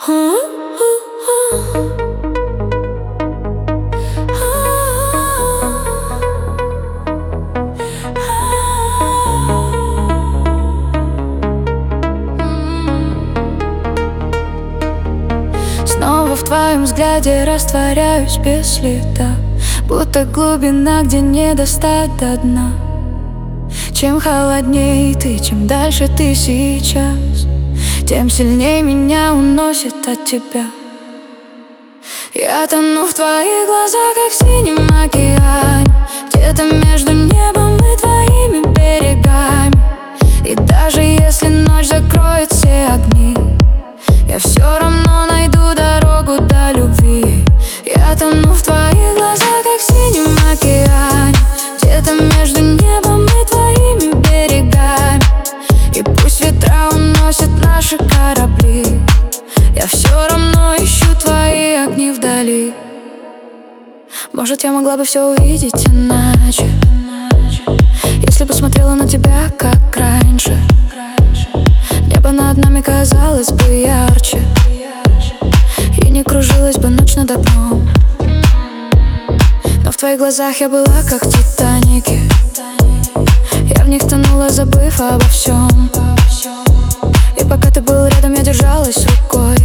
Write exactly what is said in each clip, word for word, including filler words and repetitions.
Снова в твоем взгляде растворяюсь без следа, будто глубина, где не достать до дна. Чем холодней ты, чем дальше ты сейчас, тем сильнее меня уносит от тебя. Я тону в твоих глазах, как в синем океане, где-то между небом и твоими берегами. И даже если ночь закроет все огни, я все равно найду дорогу до любви. Я тону в твоих глазах, как в синем океане, где-то между небом и твоими берегами. И пусть ветра уносят наши корабли, я все равно ищу твои огни вдали. Может, я могла бы все увидеть иначе, если бы смотрела на тебя, как раньше. Небо над нами казалось бы ярче, и не кружилась бы ночь над окном. Но в твоих глазах я была, как в Титанике. Я в них тонула, забыв обо всем. И пока ты был рядом, я держалась рукой.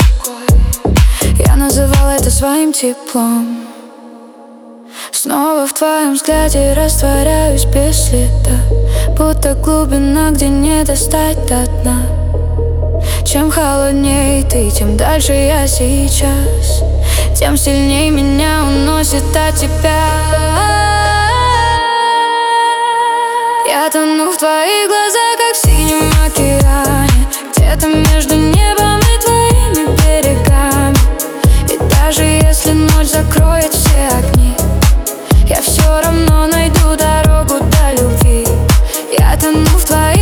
Я называла это своим теплом. Снова в твоем взгляде растворяюсь без следа, будто глубина, где не достать до дна. Чем холодней ты, тем дальше я сейчас, тем сильнее меня уносит от тебя. Я тону в твоих глазах, как в синем океане, где-то между небом и твоими берегами. И даже если ночь закроет все огни, я все равно найду дорогу до любви. Я тону в твоих